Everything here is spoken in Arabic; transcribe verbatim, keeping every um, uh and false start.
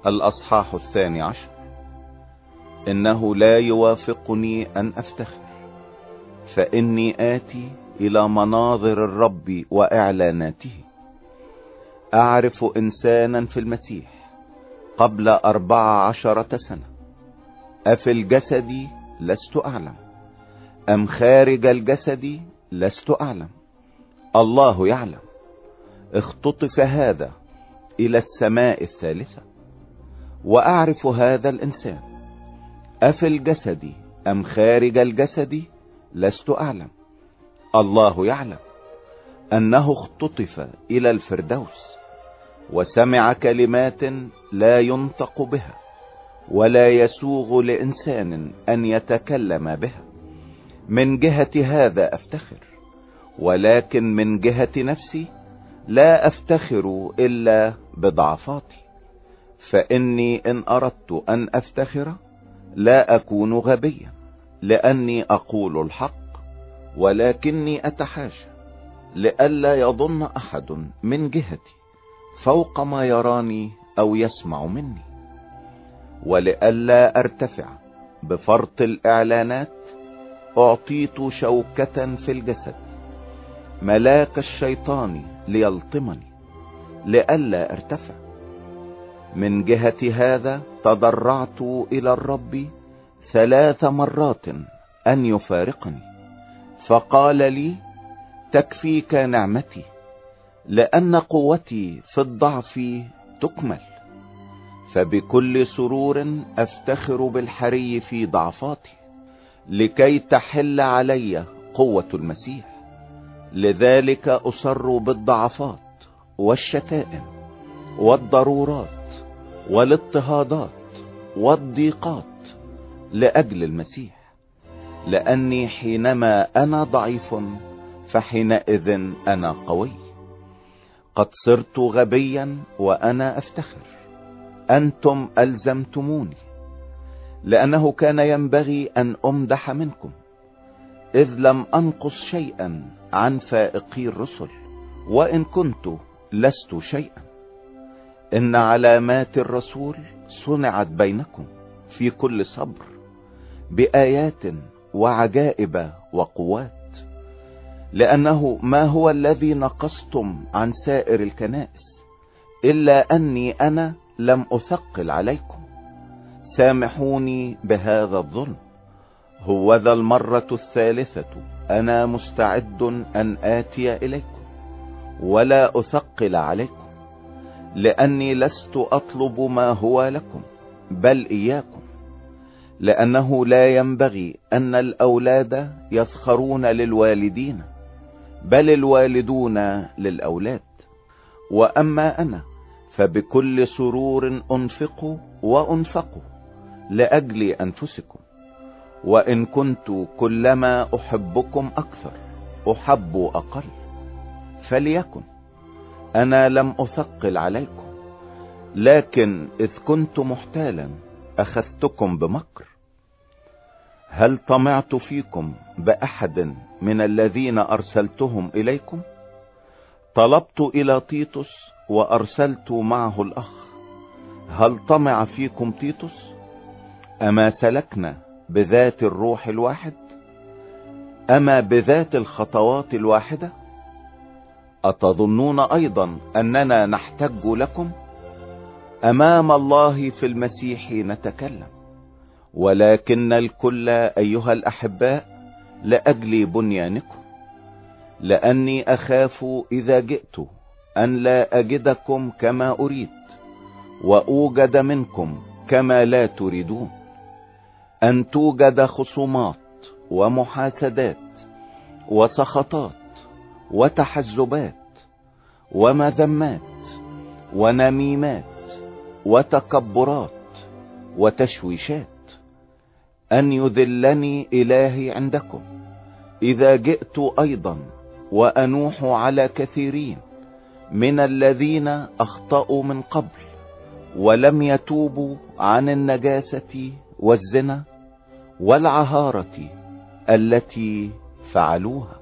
الأصحاح الثاني عشر. إنه لا يوافقني أن أفتخر، فإني آتي إلى مناظر الرب وإعلاناته. أعرف إنسانا في المسيح قبل أربع عشرة سنة، أفي الجسد لست أعلم أم خارج الجسد لست أعلم، الله يعلم. اختطف هذا إلى السماء الثالثة. وأعرف هذا الإنسان أفي الجسد أم خارج الجسد لست أعلم، الله يعلم، أنه اختطف إلى الفردوس، وسمع كلمات لا ينطق بها ولا يسوغ لإنسان أن يتكلم بها. من جهة هذا أفتخر، ولكن من جهة نفسي لا أفتخر إلا بضعفاتي. فإني إن أردت أن أفتخر لا أكون غبيا، لأني أقول الحق، ولكني أتحاشى لئلا يظن أحد من جهتي فوق ما يراني أو يسمع مني، ولئلا أرتفع بفرط الإعلانات. أعطيت شوكة في الجسد، ملاك الشيطان ليلطمني لئلا أرتفع. من جهة هذا تضرعت إلى الرب ثلاث مرات أن يفارقني، فقال لي: تكفيك نعمتي، لأن قوتي في الضعف تكمل. فبكل سرور أفتخر بالحري في ضعفاتي، لكي تحل علي قوة المسيح. لذلك أصر بالضعفات والشتائم والضرورات والاضطهادات والضيقات لأجل المسيح، لأني حينما أنا ضعيف فحينئذ أنا قوي. قد صرت غبيا وأنا أفتخر، أنتم ألزمتموني، لأنه كان ينبغي أن أمدح منكم، إذ لم أنقص شيئا عن فائقي الرسل، وإن كنت لست شيئا. إن علامات الرسول صنعت بينكم في كل صبر، بآيات وعجائب وقوات. لأنه ما هو الذي نقصتم عن سائر الكنائس، إلا أني أنا لم أثقل عليكم. سامحوني بهذا الظلم. هوذا المرة الثالثة أنا مستعد أن آتي إليكم ولا أثقل عليكم، لأني لست أطلب ما هو لكم بل إياكم. لأنه لا ينبغي أن الأولاد يسخرون للوالدين، بل الوالدون للأولاد. وأما أنا فبكل سرور أنفق وأنفق لأجل أنفسكم. وإن كنت كلما أحبكم أكثر أحب أقل، فليكن. أنا لم أثقل عليكم، لكن إذ كنت محتالا أخذتكم بمكر. هل طمعت فيكم بأحد من الذين أرسلتهم إليكم؟ طلبت إلى تيتوس وأرسلت معه الأخ. هل طمع فيكم تيتوس؟ أما سلكنا بذات الروح الواحد؟ أما بذات الخطوات الواحدة؟ أتظنون أيضا أننا نحتج لكم؟ أمام الله في المسيح نتكلم، ولكن الكل أيها الأحباء لأجل بنيانكم. لأني أخاف إذا جئت أن لا أجدكم كما أريد، وأوجد منكم كما لا تريدون، أن توجد خصومات ومحاسدات وسخطات وتحزبات ومذمات ونميمات وتكبرات وتشويشات، أن يذلني إلهي عندكم إذا جئت أيضا وأنوح على كثيرين من الذين أخطأوا من قبل ولم يتوبوا عن النجاسة والزنا والعهارة التي فعلوها.